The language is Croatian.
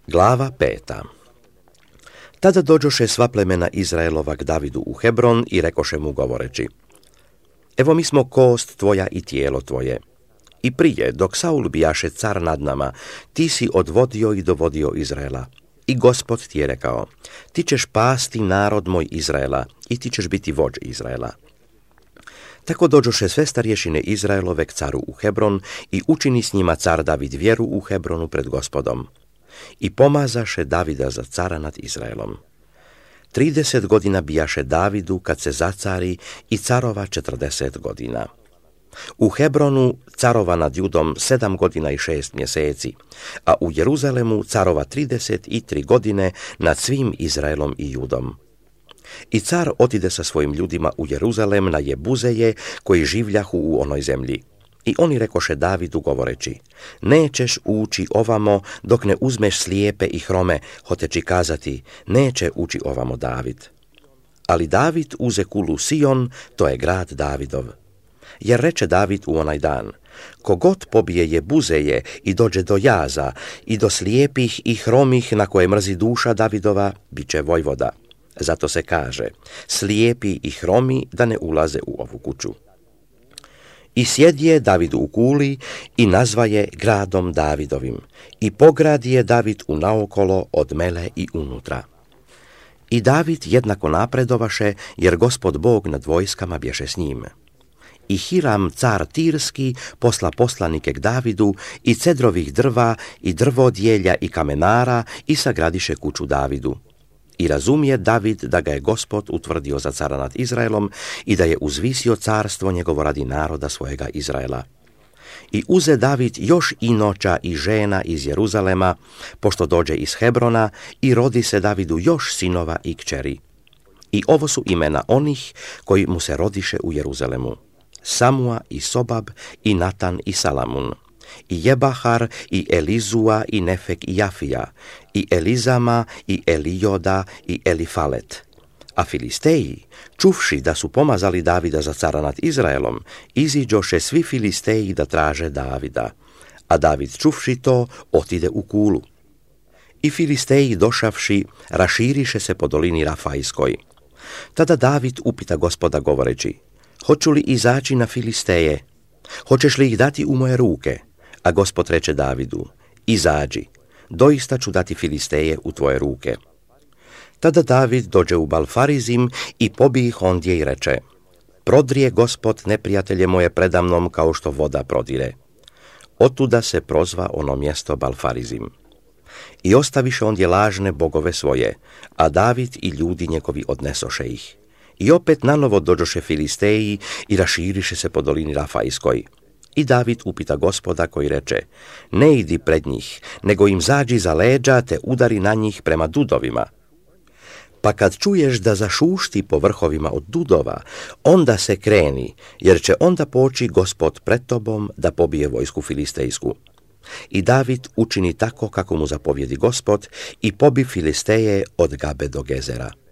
Glava 5. Tada dođoše sva plemena Izraelova k Davidu u Hebron i rekoše mu govoreći: Evo mi smo kost tvoja i tijelo tvoje. I prije, dok Saul bijaše car nad nama, ti si odvodio i dovodio Izraela. I Gospod ti je rekao: ti ćeš pasti narod moj Izraela i ti ćeš biti vođ Izraela. Tako dođoše sve starješine Izraelove k caru u Hebron i učini s njima car David vjeru u Hebronu pred Gospodom. I pomazaše Davida za cara nad Izraelom. 30 godina bijaše Davidu kad se zacari i carova 40 godina. U Hebronu carova nad Judom 7 godina i 6 mjeseci, a u Jeruzalemu carova 33 godine nad svim Izraelom i Judom. I car otide sa svojim ljudima u Jeruzalem na Jebuzeje koji življahu u onoj zemlji. I oni rekoše Davidu govoreći: nećeš ući ovamo dok ne uzmeš slijepe i hrome, hoteći kazati: neće ući ovamo David. Ali David uze kulu Sion, to je grad Davidov. Jer reče David u onaj dan: kogod pobije Jebuzeje i dođe do jaza i do slijepih i hromih na koje mrzi duša Davidova, bit će vojvoda. Zato se kaže: slijepi i hromi da ne ulaze u ovu kuću. I sjedje David u kuli i nazva je gradom Davidovim, i pogradi je David unaokolo od mele i unutra. I David jednako napredovaše, jer Gospod Bog nad vojskama bješe s njim. I Hiram car Tirski posla poslanike k Davidu i cedrovih drva i drvodjelja i kamenara i sagradiše kuću Davidu. I razumije David da ga je Gospod utvrdio za cara nad Izraelom i da je uzvisio carstvo njegovo radi naroda svojega Izraela. I uze David još inoća i žena iz Jeruzalema, pošto dođe iz Hebrona, i rodi se Davidu još sinova i kćeri. I ovo su imena onih koji mu se rodiše u Jeruzalemu: Samua i Sobab i Natan i Salamun, i Jebahar i Elizua i Nefek i Jafija, i Elizama i Elijoda i Elifalet. A Filisteji, čuvši da su pomazali Davida za cara nad Izraelom, iziđoše svi Filisteji da traže Davida, a David čuvši to otide u kulu. I Filisteji došavši raširiše se po dolini Rafajskoj. Tada David upita Gospoda govoreći: hoću li izaći na Filisteje? Hoćeš li ih dati u moje ruke? A Gospod reče Davidu: izađi, doista ću dati Filisteje u tvoje ruke. Tada David dođe u Balfarizim i pobije ih ondje i reče: prodrije Gospod neprijatelje moje predamnom kao što voda prodire. Otuda se prozva ono mjesto Balfarizim. I ostaviše ondje lažne bogove svoje, a David i ljudi njegovi odnesoše ih. I opet nanovo dođoše Filisteji i raširiše se po dolini Rafajskoj. I David upita Gospoda koji reče: ne idi pred njih, nego im zađi za leđa te udari na njih prema dudovima. Pa kad čuješ da zašušti po vrhovima od dudova, onda se kreni, jer će onda poći Gospod pred tobom da pobije vojsku filistejsku. I David učini tako kako mu zapovjedi Gospod i pobi Filisteje od Gabe do Gezera.